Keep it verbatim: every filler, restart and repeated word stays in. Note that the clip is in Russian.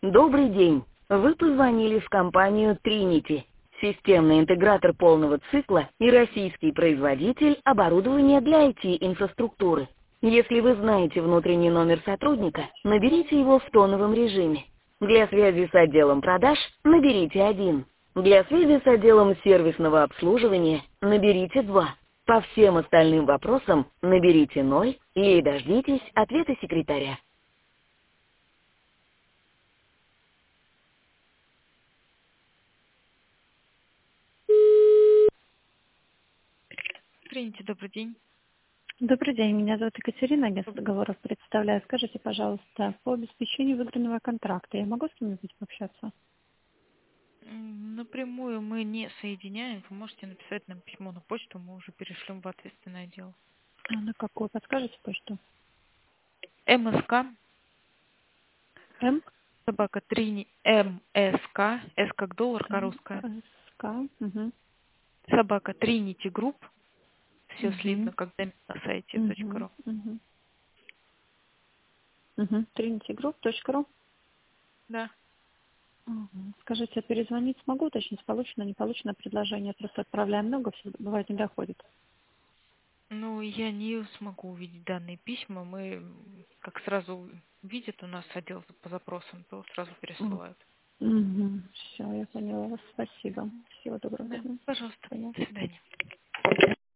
Добрый день. Вы позвонили в компанию Trinity, системный интегратор полного цикла и российский производитель оборудования для ай ти-инфраструктуры. Если вы знаете внутренний номер сотрудника, наберите его в тоновом режиме. Для связи с отделом продаж наберите один. Для связи с отделом сервисного обслуживания наберите два. По всем остальным вопросам наберите ноль или дождитесь ответа секретаря. Тринити, добрый день. Добрый день, меня зовут Екатерина, агентство договоров представляю. Скажите, пожалуйста, по обеспечению выигранного контракта я могу с кем-нибудь пообщаться? М, Напрямую мы не соединяем. Вы можете написать нам письмо на почту, мы уже перешлем в ответственное отдел. А на какую? Подскажите почту? МСК, М? собака Трини, МСК, С как доллар, К М, русская. СК. Угу. Собака Тринити Групп, все Угу. слитно, как на сайте Угу. .ру. Угу. Угу. тринити групп точка ру. Да. Угу. Скажите, а перезвонить смогу, уточнить, получено, не получено предложение? Просто отправляем много, все бывает не доходит. Ну, я не смогу увидеть данные письма. Мы, м, как сразу видят у нас отдел по запросам, то сразу пересылают. Угу. Все, я поняла вас. Спасибо. Всего доброго. Да, Мгм. пожалуйста. Поняла. До свидания.